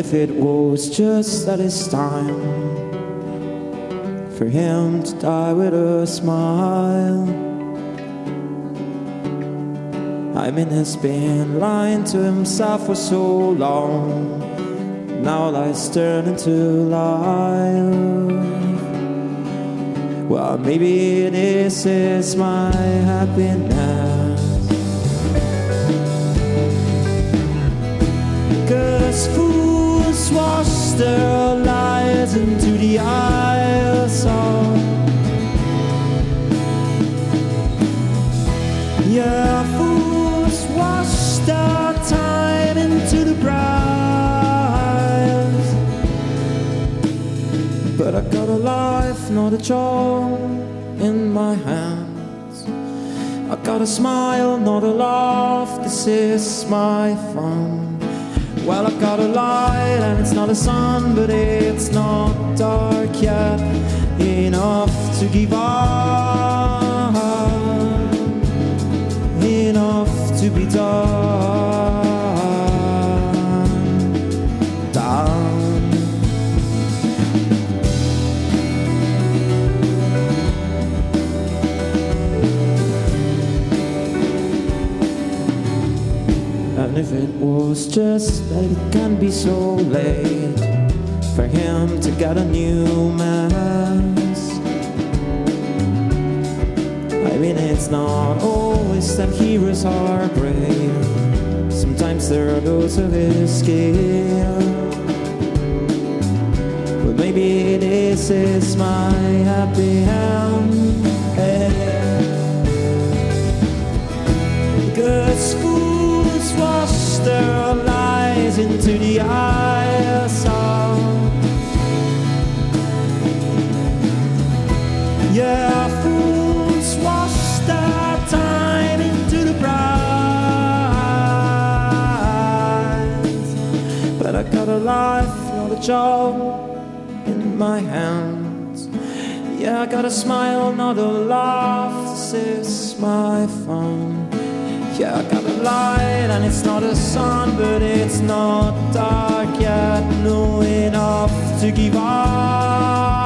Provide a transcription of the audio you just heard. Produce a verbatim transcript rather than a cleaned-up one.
if it was just that it's time for him to die with a smile. I mean, he's been lying to himself for so long. Now lies turned into life. Well, maybe this is my happiness. 'Cause fools wash their lies into the eyes of, yeah, fools wash their time into the briars. But I got a life, not a job, in my hands. I got a smile, not a laugh, this is my fun. Well, I've got a light and it's not a sun, but it's not dark yet enough to give up, enough to be done, done. And if it was just that it can be so late for him to get a new mask. I mean, it's not always that heroes are brave. Sometimes there are those who escape. But maybe this is my happy end. Because fools wash their lies into the eyes of, yeah, fools wash their time into the brides. But I got a life, not a job, in my hands. Yeah, I got a smile, not a laugh, this is my fun. Yeah, I got a light and it's not a sun, but it's not dark yet, no enough to give up.